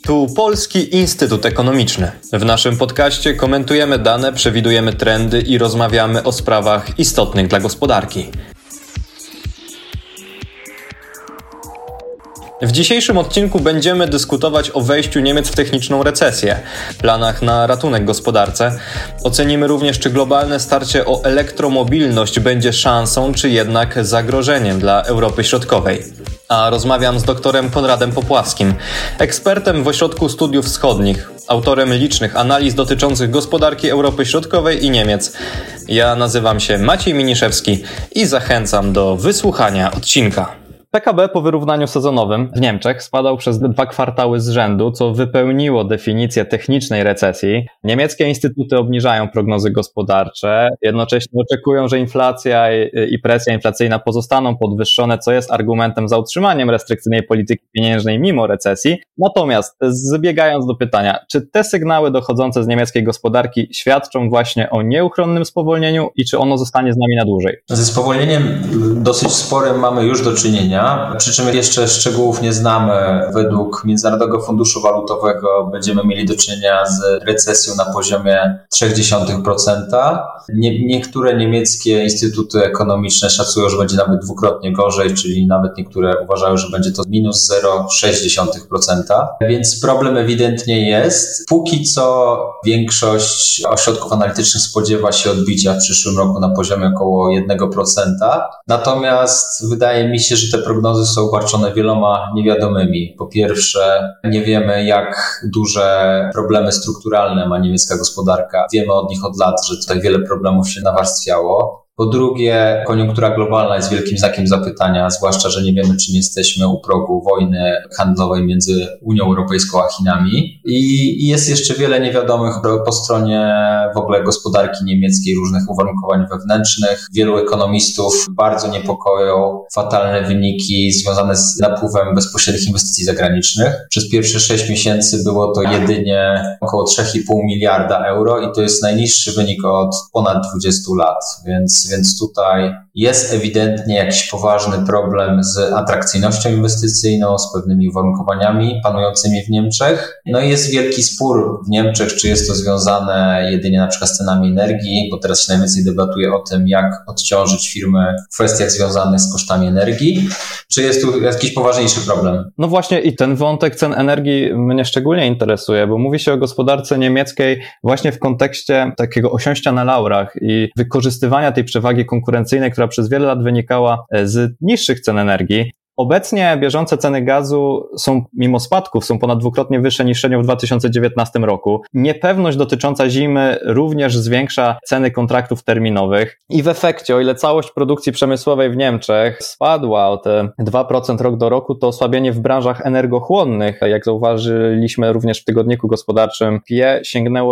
Tu Polski Instytut Ekonomiczny. W naszym podcaście komentujemy dane, przewidujemy trendy i rozmawiamy o sprawach istotnych dla gospodarki. W dzisiejszym odcinku będziemy dyskutować o wejściu Niemiec w techniczną recesję, planach na ratunek gospodarce. Ocenimy również, czy globalne starcie o elektromobilność będzie szansą, czy jednak zagrożeniem dla Europy Środkowej. A rozmawiam z doktorem Konradem Popławskim, ekspertem w Ośrodku Studiów Wschodnich, autorem licznych analiz dotyczących gospodarki Europy Środkowej i Niemiec. Ja nazywam się Maciej Miniszewski i zachęcam do wysłuchania odcinka. PKB po wyrównaniu sezonowym w Niemczech spadał przez 2 kwartały z rzędu, co wypełniło definicję technicznej recesji. Niemieckie instytuty obniżają prognozy gospodarcze, jednocześnie oczekują, że inflacja i presja inflacyjna pozostaną podwyższone, co jest argumentem za utrzymaniem restrykcyjnej polityki pieniężnej mimo recesji. Natomiast zbiegając do pytania, czy te sygnały dochodzące z niemieckiej gospodarki świadczą właśnie o nieuchronnym spowolnieniu i czy ono zostanie z nami na dłużej? Ze spowolnieniem dosyć sporym mamy już do czynienia. Przy czym jeszcze szczegółów nie znamy. Według Międzynarodowego Funduszu Walutowego będziemy mieli do czynienia z recesją na poziomie 0,3%. Niektóre niemieckie instytuty ekonomiczne szacują, że będzie nawet dwukrotnie gorzej, czyli nawet niektóre uważają, że będzie to minus 0,6%. Więc problem ewidentnie jest. Póki co większość ośrodków analitycznych spodziewa się odbicia w przyszłym roku na poziomie około 1%. Natomiast wydaje mi się, że te prognozy są obarczone wieloma niewiadomymi. Po pierwsze, nie wiemy, jak duże problemy strukturalne ma niemiecka gospodarka. Wiemy od nich od lat, że tutaj wiele problemów się nawarstwiało. Po drugie, koniunktura globalna jest wielkim znakiem zapytania, zwłaszcza, że nie wiemy, czy nie jesteśmy u progu wojny handlowej między Unią Europejską a Chinami. I jest jeszcze wiele niewiadomych po stronie w ogóle gospodarki niemieckiej, różnych uwarunkowań wewnętrznych. Wielu ekonomistów bardzo niepokoją fatalne wyniki związane z napływem bezpośrednich inwestycji zagranicznych. Przez pierwsze 6 miesięcy było to jedynie około 3,5 miliarda euro i to jest najniższy wynik od ponad 20 lat, więc tutaj jest ewidentnie jakiś poważny problem z atrakcyjnością inwestycyjną, z pewnymi uwarunkowaniami panującymi w Niemczech. No i jest wielki spór w Niemczech, czy jest to związane jedynie na przykład z cenami energii, bo teraz się najwięcej debatuje o tym, jak odciążyć firmy w kwestiach związanych z kosztami energii, czy jest tu jakiś poważniejszy problem? No właśnie i ten wątek cen energii mnie szczególnie interesuje, bo mówi się o gospodarce niemieckiej właśnie w kontekście takiego osiąścia na laurach i wykorzystywania tej przewagi konkurencyjnej, która przez wiele lat wynikała z niższych cen energii. Obecnie bieżące ceny gazu są, mimo spadków, są ponad dwukrotnie wyższe niż średnio w 2019 roku. Niepewność dotycząca zimy również zwiększa ceny kontraktów terminowych i w efekcie, o ile całość produkcji przemysłowej w Niemczech spadła o te 2% rok do roku, to osłabienie w branżach energochłonnych, jak zauważyliśmy również w tygodniku gospodarczym, PIE sięgnęło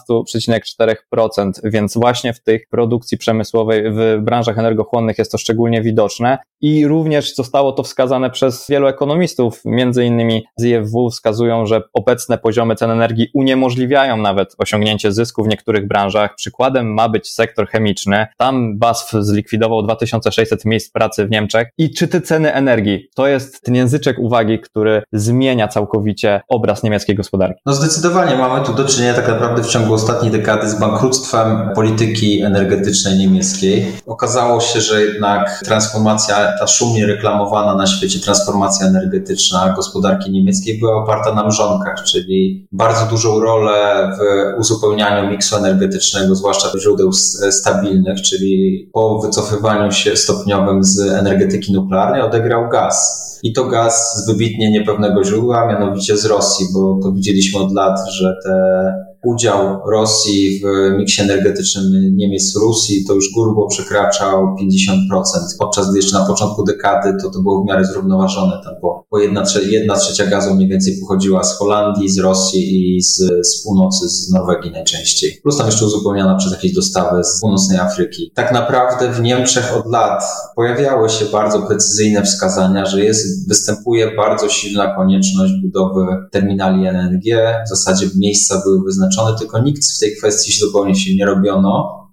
11,4%, więc właśnie w tej produkcji przemysłowej w branżach energochłonnych jest to szczególnie widoczne i również zostało to wskazane przez wielu ekonomistów, między innymi z IFW wskazują, że obecne poziomy cen energii uniemożliwiają nawet osiągnięcie zysku w niektórych branżach. Przykładem ma być sektor chemiczny. Tam BASF zlikwidował 2600 miejsc pracy w Niemczech. I czy te ceny energii to jest ten języczek uwagi, który zmienia całkowicie obraz niemieckiej gospodarki? No zdecydowanie mamy tu do czynienia tak naprawdę w ciągu ostatniej dekady z bankructwem polityki energetycznej niemieckiej. Okazało się, że jednak transformacja, ta szumnie reklamowana na świecie transformacja energetyczna gospodarki niemieckiej była oparta na mrzonkach, czyli bardzo dużą rolę w uzupełnianiu miksu energetycznego, zwłaszcza źródeł stabilnych, czyli po wycofywaniu się stopniowym z energetyki nuklearnej odegrał gaz. I to gaz z wybitnie niepewnego źródła, mianowicie z Rosji, bo to widzieliśmy od lat, że udział Rosji w miksie energetycznym Niemiec Rosji to już grubo przekraczał 50%, podczas gdy jeszcze na początku dekady to było w miarę zrównoważone, tam bo 1/3 gazu mniej więcej pochodziła z Holandii, z Rosji i z północy, z Norwegii najczęściej. Plus tam jeszcze uzupełniana przez jakieś dostawy z północnej Afryki. Tak naprawdę w Niemczech od lat pojawiały się bardzo precyzyjne wskazania, że występuje bardzo silna konieczność budowy terminali LNG. W zasadzie miejsca były wyznaczone, tylko nikt w tej kwestii zupełnie się nie robiono.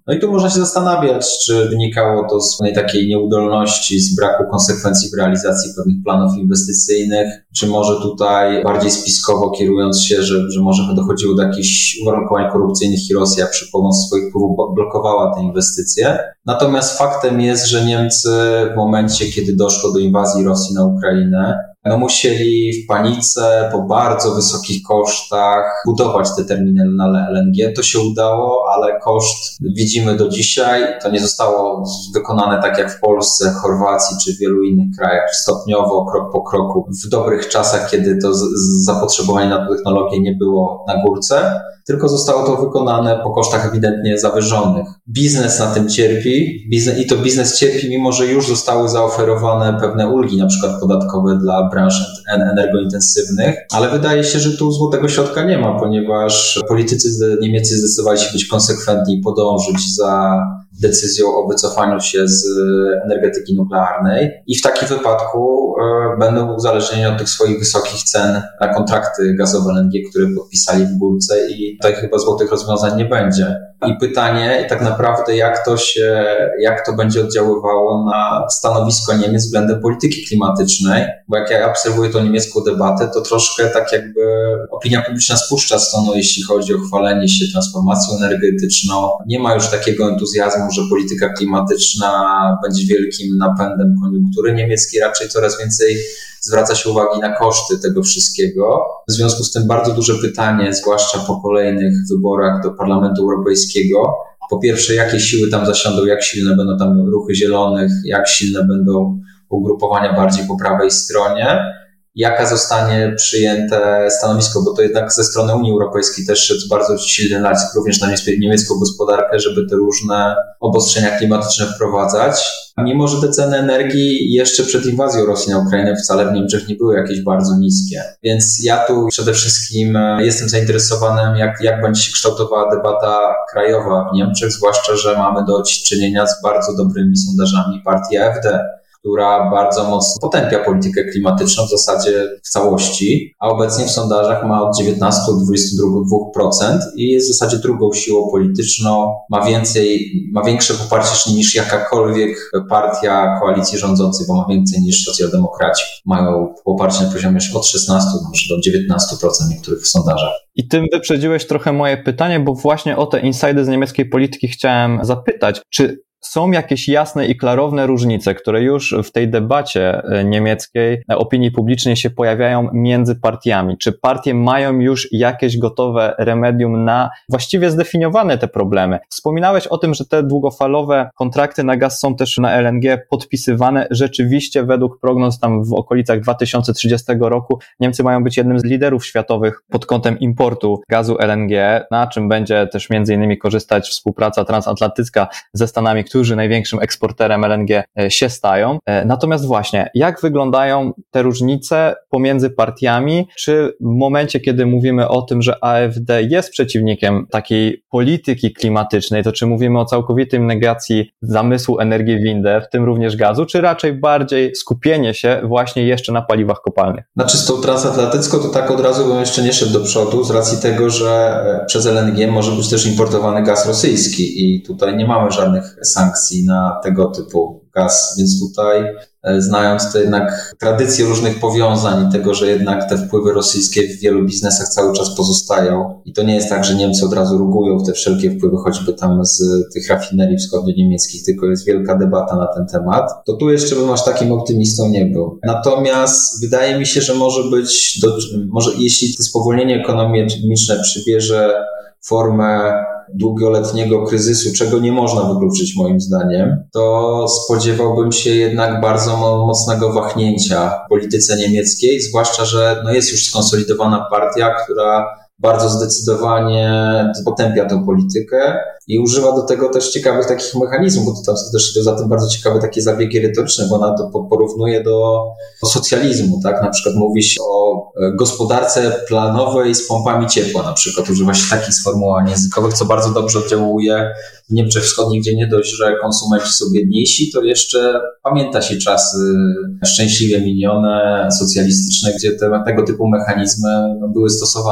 No i tu można się zastanawiać, czy wynikało to z pewnej takiej nieudolności, z braku konsekwencji w realizacji pewnych planów inwestycyjnych, czy może tutaj bardziej spiskowo kierując się, że może dochodziło do jakichś uwarunkowań korupcyjnych i Rosja przy pomocy swoich wpływów blokowała te inwestycje. Natomiast faktem jest, że Niemcy w momencie, kiedy doszło do inwazji Rosji na Ukrainę, musieli w panice, po bardzo wysokich kosztach budować te terminale na LNG. To się udało, ale koszt widzimy do dzisiaj. To nie zostało wykonane tak jak w Polsce, Chorwacji czy w wielu innych krajach, stopniowo, krok po kroku, w dobrych czasach, kiedy to zapotrzebowanie na tę technologię nie było na górce, tylko zostało to wykonane po kosztach ewidentnie zawyżonych. Biznes na tym cierpi i to biznes cierpi, mimo że już zostały zaoferowane pewne ulgi, na przykład podatkowe dla branż energointensywnych, ale wydaje się, że tu złotego środka nie ma, ponieważ politycy niemieccy zdecydowali się być konsekwentni i podążyć za decyzją o wycofaniu się z energetyki nuklearnej i w takim wypadku będą uzależnieni od tych swoich wysokich cen na kontrakty gazowe LNG, które podpisali w górce i tutaj chyba złotych rozwiązań nie będzie. I pytanie tak naprawdę jak to będzie oddziaływało na stanowisko Niemiec względem polityki klimatycznej, bo jak ja obserwuję tą niemiecką debatę, to troszkę tak jakby opinia publiczna spuszcza z tonu, jeśli chodzi o chwalenie się transformacją energetyczną. Nie ma już takiego entuzjazmu, że polityka klimatyczna będzie wielkim napędem koniunktury niemieckiej, raczej coraz więcej zwraca się uwagi na koszty tego wszystkiego. W związku z tym bardzo duże pytanie, zwłaszcza po kolejnych wyborach do Parlamentu Europejskiego. Po pierwsze, jakie siły tam zasiądą, jak silne będą tam ruchy zielonych, jak silne będą ugrupowania bardziej po prawej stronie, jaka zostanie przyjęte stanowisko, bo to jednak ze strony Unii Europejskiej też szedł bardzo silny nacisk również na niemiecką gospodarkę, żeby te różne obostrzenia klimatyczne wprowadzać. Mimo że te ceny energii jeszcze przed inwazją Rosji na Ukrainę wcale w Niemczech nie były jakieś bardzo niskie. Więc ja tu przede wszystkim jestem zainteresowany, jak będzie się kształtowała debata krajowa w Niemczech, zwłaszcza, że mamy do czynienia z bardzo dobrymi sondażami partii AfD, która bardzo mocno potępia politykę klimatyczną w zasadzie w całości, a obecnie w sondażach ma od 19 do 22% i jest w zasadzie drugą siłą polityczną, ma większe poparcie niż jakakolwiek partia koalicji rządzącej, bo ma więcej niż socjaldemokraci. Mają poparcie na poziomie od 16 do 19% w niektórych sondażach. I tym wyprzedziłeś trochę moje pytanie, bo właśnie o te insajdy z niemieckiej polityki chciałem zapytać. Czy są jakieś jasne i klarowne różnice, które już w tej debacie niemieckiej opinii publicznej się pojawiają między partiami? Czy partie mają już jakieś gotowe remedium na właściwie zdefiniowane te problemy? Wspominałeś o tym, że te długofalowe kontrakty na gaz są też na LNG podpisywane. Rzeczywiście według prognoz tam w okolicach 2030 roku Niemcy mają być jednym z liderów światowych pod kątem importu gazu LNG, na czym będzie też między innymi korzystać współpraca transatlantycka ze Stanami, którzy największym eksporterem LNG się stają. Natomiast właśnie, jak wyglądają te różnice pomiędzy partiami? Czy w momencie, kiedy mówimy o tym, że AfD jest przeciwnikiem takiej polityki klimatycznej, to czy mówimy o całkowitym negacji zamysłu energii windę, w tym również gazu, czy raczej bardziej skupienie się właśnie jeszcze na paliwach kopalnych? Znaczy z tą transatlantycką to tak od razu bym jeszcze nie szedł do przodu z racji tego, że przez LNG może być też importowany gaz rosyjski i tutaj nie mamy żadnych sankcji na tego typu gaz, więc tutaj znając to jednak tradycję różnych powiązań i tego, że jednak te wpływy rosyjskie w wielu biznesach cały czas pozostają i to nie jest tak, że Niemcy od razu rugują w te wszelkie wpływy, choćby tam z tych rafinerii wschodnio-niemieckich, tylko jest wielka debata na ten temat, to tu jeszcze bym aż takim optymistą nie był. Natomiast wydaje mi się, że może jeśli to spowolnienie ekonomiczne przybierze formę długoletniego kryzysu, czego nie można wykluczyć moim zdaniem, to spodziewałbym się jednak bardzo mocnego wahnięcia w polityce niemieckiej, zwłaszcza, że jest już skonsolidowana partia, która bardzo zdecydowanie potępia tę politykę i używa do tego też ciekawych takich mechanizmów, bo to tam też idą za tym bardzo ciekawe takie zabiegi retoryczne, bo ona to porównuje do socjalizmu, tak? Na przykład mówi się o gospodarce planowej z pompami ciepła, na przykład używa się takich sformułowań językowych, co bardzo dobrze oddziałuje w Niemczech Wschodnich, gdzie nie dość, że konsumenci są biedniejsi, to jeszcze pamięta się czasy szczęśliwie minione, socjalistyczne, gdzie tego typu mechanizmy były stosowane.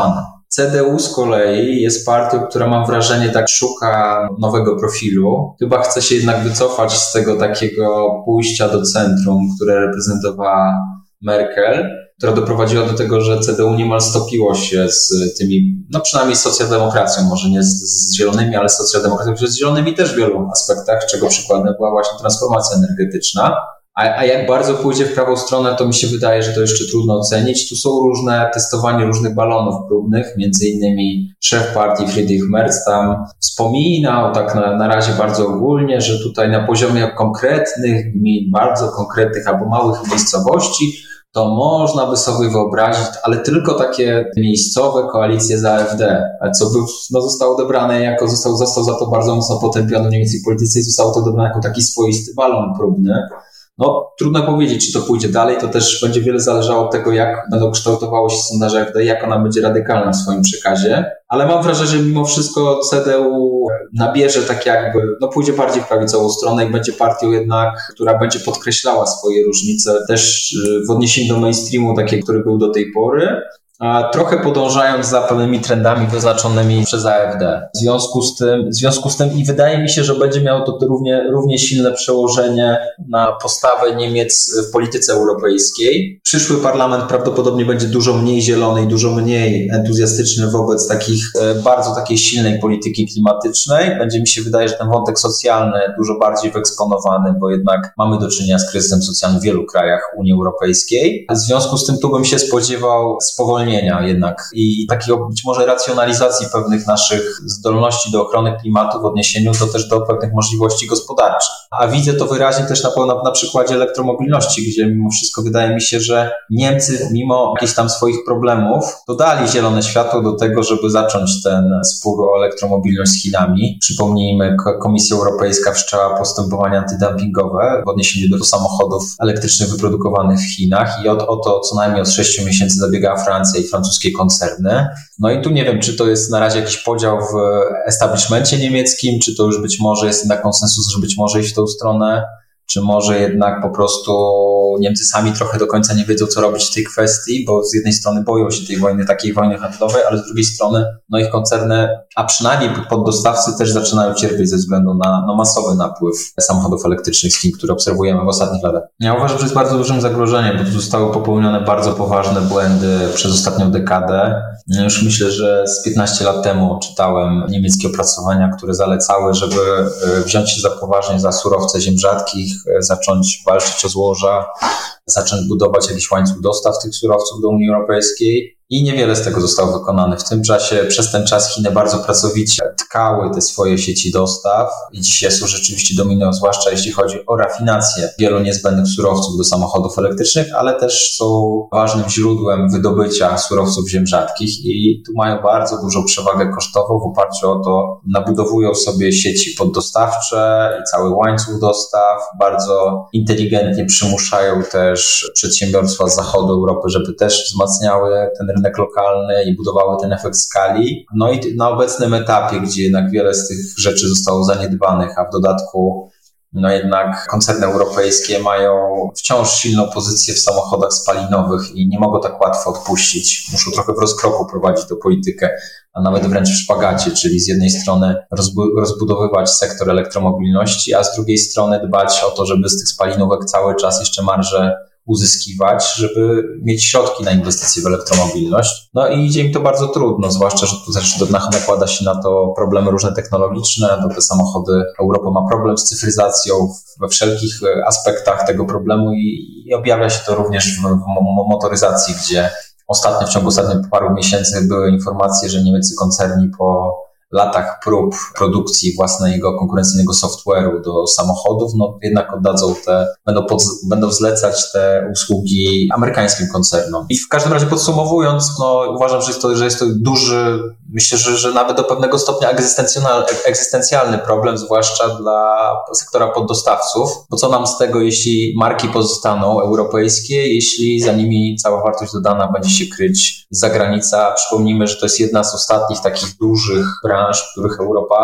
CDU z kolei jest partią, która mam wrażenie tak szuka nowego profilu. Chyba chce się jednak wycofać z tego takiego pójścia do centrum, które reprezentowała Merkel, która doprowadziła do tego, że CDU niemal stopiło się z tymi, no przynajmniej z socjaldemokracją, może nie z zielonymi, ale z socjaldemokracją, z zielonymi też w wielu aspektach, czego przykładem była właśnie transformacja energetyczna. A jak bardzo pójdzie w prawą stronę, to mi się wydaje, że to jeszcze trudno ocenić. Tu są różne testowanie różnych balonów próbnych, między innymi szef partii Friedrich Merz tam wspominał tak na razie bardzo ogólnie, że tutaj na poziomie konkretnych gmin, bardzo konkretnych albo małych miejscowości, to można by sobie wyobrazić, ale tylko takie miejscowe koalicje z AfD, co by, zostało odebrane jako, został za to bardzo mocno potępiony w niemieckiej polityce i zostało to odebrane jako taki swoisty balon próbny. Trudno powiedzieć, czy to pójdzie dalej, to też będzie wiele zależało od tego, jak będą kształtowały się sondaże AfD, jak ona będzie radykalna w swoim przekazie, ale mam wrażenie, że mimo wszystko CDU nabierze tak jakby, pójdzie bardziej w prawicową stronę i będzie partią jednak, która będzie podkreślała swoje różnice też w odniesieniu do mainstreamu, takie, który był do tej pory, a trochę podążając za pewnymi trendami wyznaczonymi przez AfD. W związku z tym i wydaje mi się, że będzie miało to równie silne przełożenie na postawę Niemiec w polityce europejskiej. Przyszły parlament prawdopodobnie będzie dużo mniej zielony i dużo mniej entuzjastyczny wobec bardzo takiej silnej polityki klimatycznej. Będzie mi się wydaje, że ten wątek socjalny dużo bardziej wyeksponowany, bo jednak mamy do czynienia z kryzysem socjalnym w wielu krajach Unii Europejskiej. W związku z tym tu bym się spodziewał spowolnienia jednak i takiego być może racjonalizacji pewnych naszych zdolności do ochrony klimatu w odniesieniu też do pewnych możliwości gospodarczych. A widzę to wyraźnie też na przykładzie elektromobilności, gdzie mimo wszystko wydaje mi się, że Niemcy mimo jakichś tam swoich problemów dodali zielone światło do tego, żeby zacząć ten spór o elektromobilność z Chinami. Przypomnijmy, Komisja Europejska wszczęła postępowania antydumpingowe w odniesieniu do samochodów elektrycznych wyprodukowanych w Chinach i o to co najmniej od 6 miesięcy zabiegała Francja i francuskie koncerny. I tu nie wiem, czy to jest na razie jakiś podział w establishmencie niemieckim, czy to już być może jest jednak konsensus, że być może iść w tą stronę, czy może jednak po prostu Niemcy sami trochę do końca nie wiedzą, co robić w tej kwestii, bo z jednej strony boją się takiej wojny handlowej, ale z drugiej strony ich koncerny, a przynajmniej poddostawcy też zaczynają cierpieć ze względu na masowy napływ samochodów elektrycznych z Chin, które obserwujemy w ostatnich latach. Ja uważam, że jest bardzo dużym zagrożeniem, bo tu zostały popełnione bardzo poważne błędy przez ostatnią dekadę. Już myślę, że z 15 lat temu czytałem niemieckie opracowania, które zalecały, żeby wziąć się poważnie za surowce ziem rzadkich, zacząć walczyć o złoża, zacząć budować jakiś łańcuch dostaw tych surowców do Unii Europejskiej i niewiele z tego zostało wykonane. W tym czasie, przez ten czas Chiny bardzo pracowicie tkały te swoje sieci dostaw i dzisiaj są rzeczywiście dominują, zwłaszcza jeśli chodzi o rafinację wielu niezbędnych surowców do samochodów elektrycznych, ale też są ważnym źródłem wydobycia surowców ziem rzadkich i tu mają bardzo dużą przewagę kosztową. W oparciu o to nabudowują sobie sieci poddostawcze i cały łańcuch dostaw. Bardzo inteligentnie przymuszają też przedsiębiorstwa z zachodu Europy, żeby też wzmacniały ten rynek lokalny i budowały ten efekt skali. I na obecnym etapie, gdzie jednak wiele z tych rzeczy zostało zaniedbanych, a w dodatku jednak koncerny europejskie mają wciąż silną pozycję w samochodach spalinowych i nie mogą tak łatwo odpuścić. Muszą trochę w rozkroku prowadzić tę politykę, a nawet wręcz w szpagacie, czyli z jednej strony rozbudowywać sektor elektromobilności, a z drugiej strony dbać o to, żeby z tych spalinówek cały czas jeszcze marże uzyskiwać, żeby mieć środki na inwestycje w elektromobilność. I idzie im to bardzo trudno, zwłaszcza, że tu też nakłada się na to problemy różne technologiczne, te samochody, Europa ma problem z cyfryzacją we wszelkich aspektach tego problemu i objawia się to również w motoryzacji, gdzie w ciągu ostatnich paru miesięcy były informacje, że niemieccy koncerni po latach prób produkcji własnego konkurencyjnego software'u do samochodów, jednak będą zlecać te usługi amerykańskim koncernom. I w każdym razie podsumowując, uważam, że jest to duży, myślę, że nawet do pewnego stopnia egzystencjalny problem, zwłaszcza dla sektora poddostawców, bo co nam z tego, jeśli marki pozostaną europejskie, jeśli za nimi cała wartość dodana będzie się kryć z zagranicy. Przypomnijmy, że to jest jedna z ostatnich takich dużych branż, w których Europa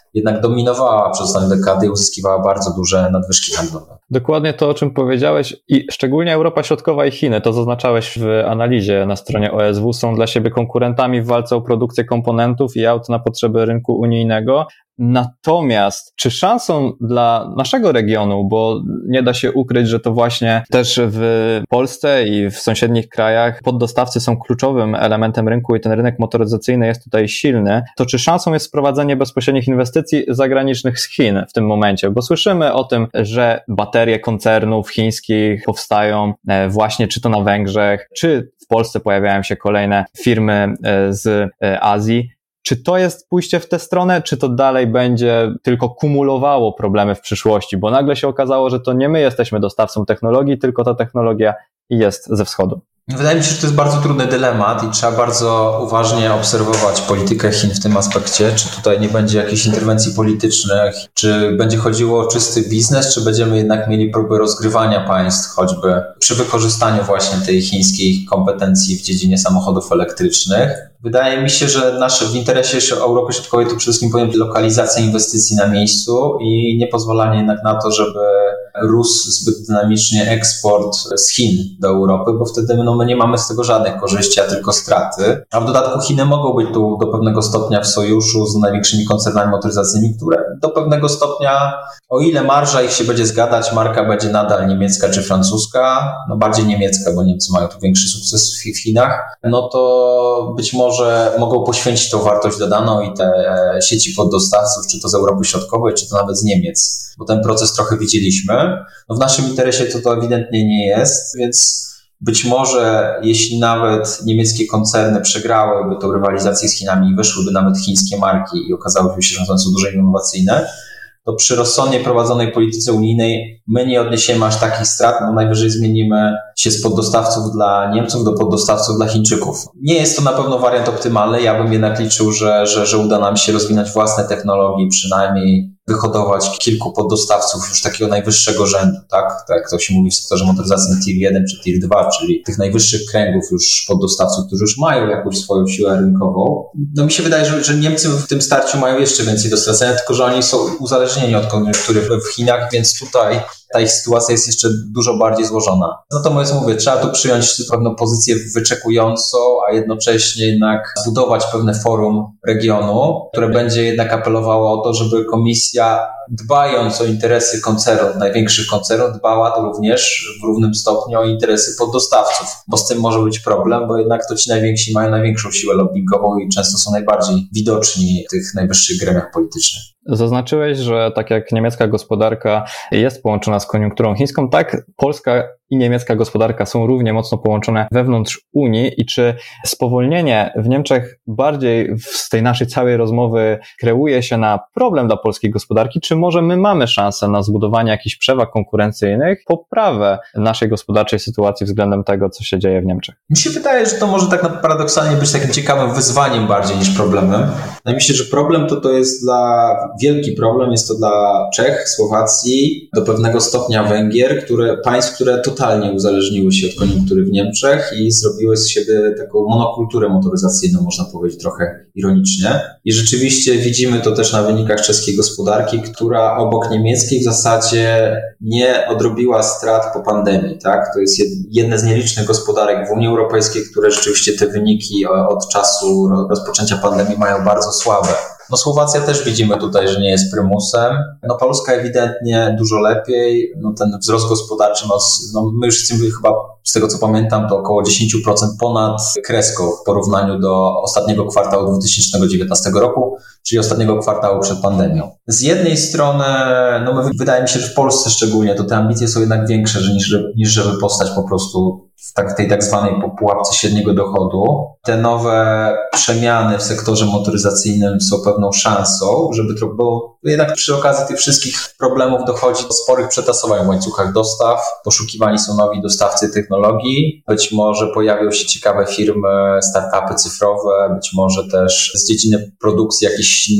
jednak dominowała przez ostatnie dekady i uzyskiwała bardzo duże nadwyżki handlowe. Dokładnie to, o czym powiedziałeś i szczególnie Europa Środkowa i Chiny, to zaznaczałeś w analizie na stronie OSW, są dla siebie konkurentami w walce o produkcję komponentów i aut na potrzeby rynku unijnego. Natomiast czy szansą dla naszego regionu, bo nie da się ukryć, że to właśnie też w Polsce i w sąsiednich krajach poddostawcy są kluczowym elementem rynku i ten rynek motoryzacyjny jest tutaj silny, to czy szansą jest sprowadzenie bezpośrednich inwestycji zagranicznych z Chin w tym momencie? Bo słyszymy o tym, że baterie koncernów chińskich powstają właśnie czy to na Węgrzech, czy w Polsce pojawiają się kolejne firmy z Azji. Czy to jest pójście w tę stronę, czy to dalej będzie tylko kumulowało problemy w przyszłości? Bo nagle się okazało, że to nie my jesteśmy dostawcą technologii, tylko ta technologia jest ze wschodu. Wydaje mi się, że to jest bardzo trudny dylemat i trzeba bardzo uważnie obserwować politykę Chin w tym aspekcie, czy tutaj nie będzie jakichś interwencji politycznych, czy będzie chodziło o czysty biznes, czy będziemy jednak mieli próby rozgrywania państw, choćby przy wykorzystaniu właśnie tej chińskiej kompetencji w dziedzinie samochodów elektrycznych. Wydaje mi się, że w interesie Europy Środkowej to przede wszystkim powinna być lokalizacja inwestycji na miejscu i nie pozwalanie jednak na to, żeby rósł zbyt dynamicznie eksport z Chin do Europy, bo wtedy my nie mamy z tego żadnych korzyści, a tylko straty. A w dodatku Chiny mogą być tu do pewnego stopnia w sojuszu z największymi koncernami motoryzacyjnymi, które do pewnego stopnia, o ile marża ich się będzie zgadać, marka będzie nadal niemiecka czy francuska, bardziej niemiecka, bo Niemcy mają tu większy sukces w Chinach, no to być może mogą poświęcić tą wartość dodaną i te sieci poddostawców, czy to z Europy Środkowej, czy to nawet z Niemiec, bo ten proces trochę widzieliśmy. No w naszym interesie to ewidentnie nie jest, więc być może jeśli nawet niemieckie koncerny przegrałyby tą rywalizację z Chinami i wyszłyby nawet chińskie marki i okazałoby się, że one są dużo innowacyjne, to przy rozsądnie prowadzonej polityce unijnej my nie odniesiemy aż takich strat, bo najwyżej zmienimy się z poddostawców dla Niemców do poddostawców dla Chińczyków. Nie jest to na pewno wariant optymalny, ja bym jednak liczył, że uda nam się rozwinąć własne technologie, przynajmniej wyhodować kilku poddostawców już takiego najwyższego rzędu, tak? Tak jak to się mówi w sektorze motoryzacyjnym Tier 1 czy Tier 2, czyli tych najwyższych kręgów już poddostawców, którzy już mają jakąś swoją siłę rynkową. No mi się wydaje, że Niemcy w tym starciu mają jeszcze więcej do stracenia, tylko że oni są uzależnieni od koniunktury w Chinach, więc tutaj ta ich sytuacja jest jeszcze dużo bardziej złożona. Natomiast mówię, trzeba tu przyjąć pewną pozycję wyczekującą, a jednocześnie jednak zbudować pewne forum regionu, które będzie jednak apelowało o to, żeby Komisja, dbając o interesy koncernów, największych koncernów, dbała to również w równym stopniu o interesy poddostawców, bo z tym może być problem, bo jednak to ci najwięksi mają największą siłę lobbingową i często są najbardziej widoczni w tych najwyższych gremiach politycznych. Zaznaczyłeś, że tak jak niemiecka gospodarka jest połączona z koniunkturą chińską, tak polska i niemiecka gospodarka są równie mocno połączone wewnątrz Unii i czy spowolnienie w Niemczech bardziej z tej naszej całej rozmowy kreuje się na problem dla polskiej gospodarki, czy może my mamy szansę na zbudowanie jakichś przewag konkurencyjnych, poprawę naszej gospodarczej sytuacji względem tego, co się dzieje w Niemczech? Mi się wydaje, że to może tak paradoksalnie być takim ciekawym wyzwaniem bardziej niż problemem. Wydaje mi się, że problem to jest wielki problem, jest to dla Czech, Słowacji, do pewnego stopnia Węgier, państw, które totalnie uzależniły się od koniunktury w Niemczech i zrobiły z siebie taką monokulturę motoryzacyjną, można powiedzieć trochę ironicznie. I rzeczywiście widzimy to też na wynikach czeskiej gospodarki, która obok niemieckiej w zasadzie nie odrobiła strat po pandemii, tak? To jest jedna z nielicznych gospodarek w Unii Europejskiej, które rzeczywiście te wyniki od czasu rozpoczęcia pandemii mają bardzo słabe. No Słowacja też widzimy tutaj, że nie jest prymusem. No Polska ewidentnie dużo lepiej. No ten wzrost gospodarczy, my już jesteśmy chyba, z tego co pamiętam, to około 10% ponad kreską w porównaniu do ostatniego kwartału 2019 roku, czyli ostatniego kwartału przed pandemią. Z jednej strony, wydaje mi się, że w Polsce szczególnie, to te ambicje są jednak większe, niż żeby postać po prostu w tej tak zwanej pułapce średniego dochodu. Te nowe przemiany w sektorze motoryzacyjnym są pewną szansą, bo jednak przy okazji tych wszystkich problemów dochodzi do sporych przetasowań w łańcuchach dostaw, poszukiwani są nowi dostawcy technologii, być może pojawią się ciekawe firmy, startupy cyfrowe, być może też z dziedziny produkcji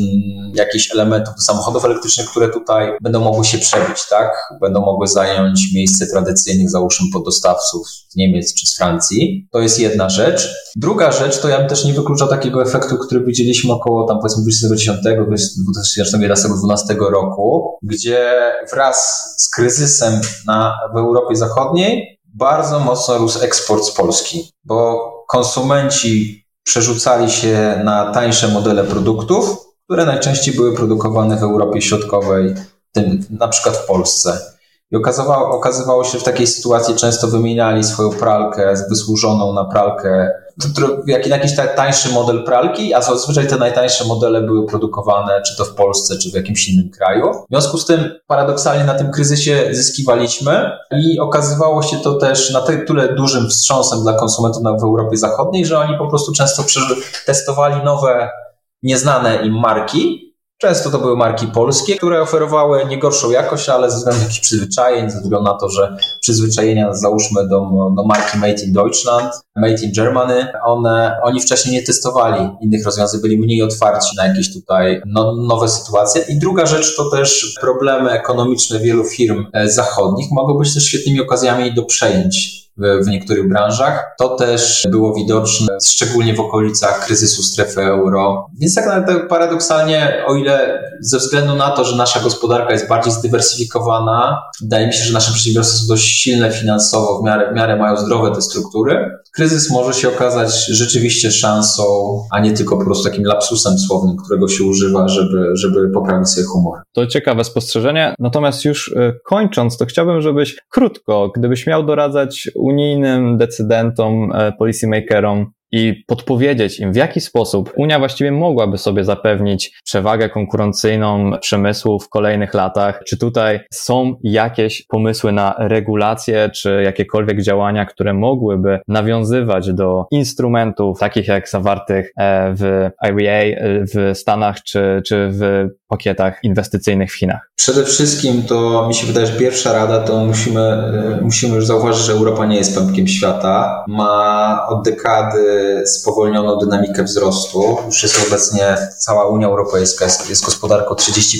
jakichś elementów do samochodów elektrycznych, które tutaj będą mogły się przebić, tak? Będą mogły zająć miejsce tradycyjnych, załóżmy, poddostawców z Niemiec, Niemiec czy z Francji. To jest jedna rzecz. Druga rzecz, to ja bym też nie wykluczał takiego efektu, który widzieliśmy około tam powiedzmy 2010-2011-2012 roku, gdzie wraz z kryzysem w Europie Zachodniej bardzo mocno rósł eksport z Polski, bo konsumenci przerzucali się na tańsze modele produktów, które najczęściej były produkowane w Europie Środkowej, na przykład w Polsce. I okazywało się, że w takiej sytuacji często wymieniali swoją pralkę wysłużoną na pralkę, jakiś tańszy model pralki, a zazwyczaj te najtańsze modele były produkowane czy to w Polsce, czy w jakimś innym kraju. W związku z tym paradoksalnie na tym kryzysie zyskiwaliśmy i okazywało się to też na tyle dużym wstrząsem dla konsumentów w Europie Zachodniej, że oni po prostu często testowali nowe, nieznane im marki. Często to były marki polskie, które oferowały nie gorszą jakość, ale ze względu na jakichś przyzwyczajeń, ze względu na to, że przyzwyczajenia załóżmy do marki Made in Deutschland, Made in Germany, oni wcześniej nie testowali innych rozwiązań, byli mniej otwarci na jakieś tutaj nowe sytuacje. I druga rzecz to też problemy ekonomiczne wielu firm zachodnich mogą być też świetnymi okazjami do przejęć w niektórych branżach. To też było widoczne, szczególnie w okolicach kryzysu strefy euro. Więc tak paradoksalnie, o ile ze względu na to, że nasza gospodarka jest bardziej zdywersyfikowana, wydaje mi się, że nasze przedsiębiorstwa są dość silne finansowo, w miarę mają zdrowe te struktury, kryzys może się okazać rzeczywiście szansą, a nie tylko po prostu takim lapsusem słownym, którego się używa, żeby poprawić sobie humor. To ciekawe spostrzeżenie. Natomiast już kończąc, to chciałbym, żebyś krótko, gdybyś miał doradzać unijnym decydentom, policymakerom i podpowiedzieć im, w jaki sposób Unia właściwie mogłaby sobie zapewnić przewagę konkurencyjną przemysłu w kolejnych latach. Czy tutaj są jakieś pomysły na regulacje, czy jakiekolwiek działania, które mogłyby nawiązywać do instrumentów takich jak zawartych w IRA w Stanach, czy w pakietach inwestycyjnych w Chinach? Przede wszystkim to mi się wydaje, że pierwsza rada to musimy już zauważyć, że Europa nie jest pępkiem świata. Ma od dekady spowolnioną dynamikę wzrostu. Już jest obecnie cała Unia Europejska jest gospodarką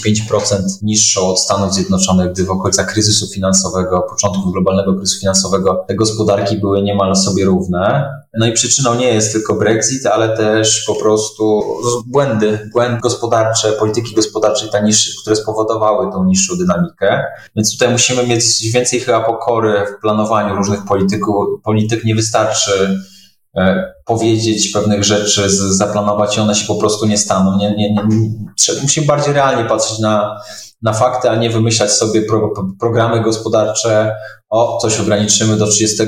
35% niższą od Stanów Zjednoczonych, gdy w okolicach kryzysu finansowego, początku globalnego kryzysu finansowego, te gospodarki były niemal sobie równe. No i przyczyną nie jest tylko Brexit, ale też po prostu błędy gospodarcze, polityki gospodarczej, które spowodowały tą niższą dynamikę. Więc tutaj musimy mieć więcej chyba pokory w planowaniu różnych polityk. Nie wystarczy powiedzieć pewnych rzeczy, zaplanować i one się po prostu nie staną. Musimy bardziej realnie patrzeć na fakty, a nie wymyślać sobie programy gospodarcze, coś ograniczymy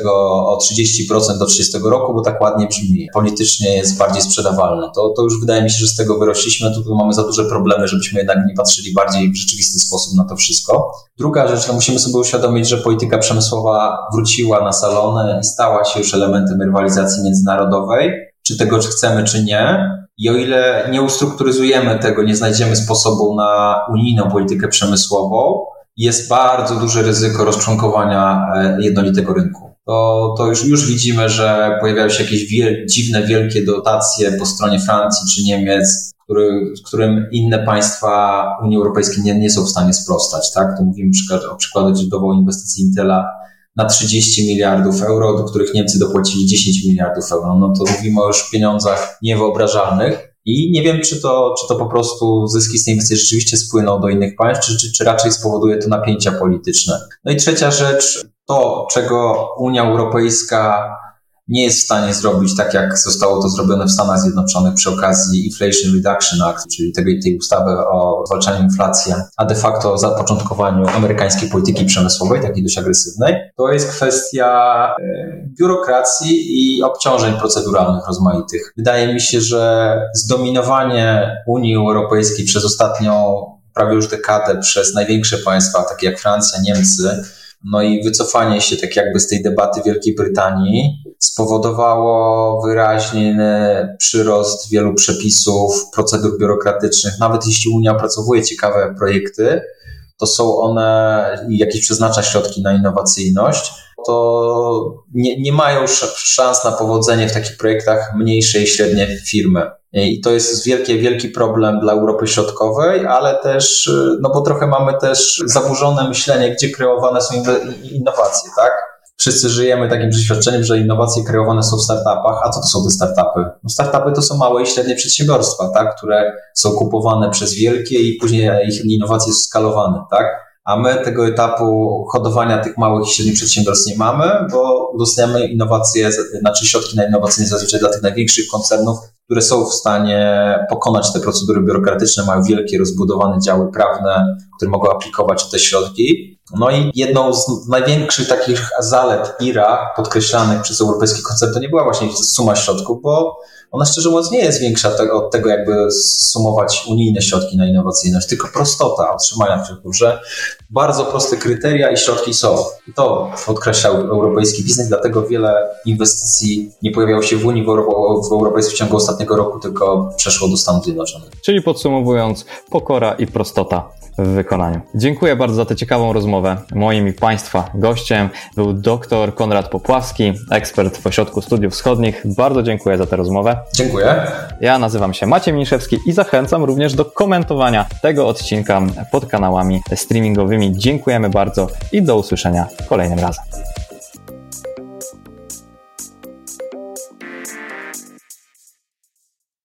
o 30% do 30 roku, bo tak ładnie brzmi. Politycznie jest bardziej sprzedawalne. To już wydaje mi się, że z tego wyrośliśmy. Tu mamy za duże problemy, żebyśmy jednak nie patrzyli bardziej w rzeczywisty sposób na to wszystko. Druga rzecz, to musimy sobie uświadomić, że polityka przemysłowa wróciła na salony i stała się już elementem rywalizacji międzynarodowej. Czy tego chcemy, czy nie. I o ile nie ustrukturyzujemy tego, nie znajdziemy sposobu na unijną politykę przemysłową, jest bardzo duże ryzyko rozczłonkowania jednolitego rynku. To już widzimy, że pojawiają się jakieś dziwne, wielkie dotacje po stronie Francji czy Niemiec, którym inne państwa Unii Europejskiej nie są w stanie sprostać. Tak? Tu mówimy o przykładowo inwestycji Intela na 30 miliardów euro, do których Niemcy dopłacili 10 miliardów euro. No to mówimy o już pieniądzach niewyobrażalnych. I nie wiem, czy to po prostu zyski z tej inwestycji rzeczywiście spłyną do innych państw, czy raczej spowoduje to napięcia polityczne. No i trzecia rzecz, to czego Unia Europejska nie jest w stanie zrobić, tak jak zostało to zrobione w Stanach Zjednoczonych przy okazji Inflation Reduction Act, czyli tej ustawy o zwalczaniu inflacji, a de facto zapoczątkowaniu amerykańskiej polityki przemysłowej, takiej dość agresywnej, to jest kwestia biurokracji i obciążeń proceduralnych rozmaitych. Wydaje mi się, że zdominowanie Unii Europejskiej przez ostatnią prawie już dekadę przez największe państwa, takie jak Francja, Niemcy, no i wycofanie się tak jakby z tej debaty Wielkiej Brytanii spowodowało wyraźny przyrost wielu przepisów, procedur biurokratycznych. Nawet jeśli Unia opracowuje ciekawe projekty, to są one, jakieś przeznacza środki na innowacyjność, to nie mają szans na powodzenie w takich projektach mniejsze i średnie firmy. I to jest wielki problem dla Europy Środkowej, ale też, no bo trochę mamy też zaburzone myślenie, gdzie kreowane są innowacje, tak? wszyscy żyjemy takim przeświadczeniem, że innowacje kreowane są w startupach. A co to są te startupy? No startupy to są małe i średnie przedsiębiorstwa, tak? Które są kupowane przez wielkie i później ich innowacje są skalowane, tak? A my tego etapu hodowania tych małych i średnich przedsiębiorstw nie mamy, bo udostępniamy innowacje, znaczy środki na innowacje zazwyczaj dla tych największych koncernów, które są w stanie pokonać te procedury biurokratyczne, mają wielkie, rozbudowane działy prawne, które mogą aplikować te środki. No i jedną z największych takich zalet IRA podkreślanych przez europejski koncern to nie była właśnie suma środków, bo ona szczerze mówiąc nie jest większa od tego, jakby sumować unijne środki na innowacyjność, tylko prostota otrzymania środków, że bardzo proste kryteria i środki są. I to podkreślał europejski biznes, dlatego wiele inwestycji nie pojawiało się w Unii w Europejskiej w ciągu ostatniego roku, tylko przeszło do Stanów Zjednoczonych. Czyli podsumowując, pokora i prostota w wykonaniu. Dziękuję bardzo za tę ciekawą rozmowę. Moim i Państwa gościem był dr Konrad Popławski, ekspert w Ośrodku Studiów Wschodnich. Bardzo dziękuję za tę rozmowę. Dziękuję. Ja nazywam się Maciej Miniszewski i zachęcam również do komentowania tego odcinka pod kanałami streamingowymi. Dziękujemy bardzo i do usłyszenia kolejnym razem.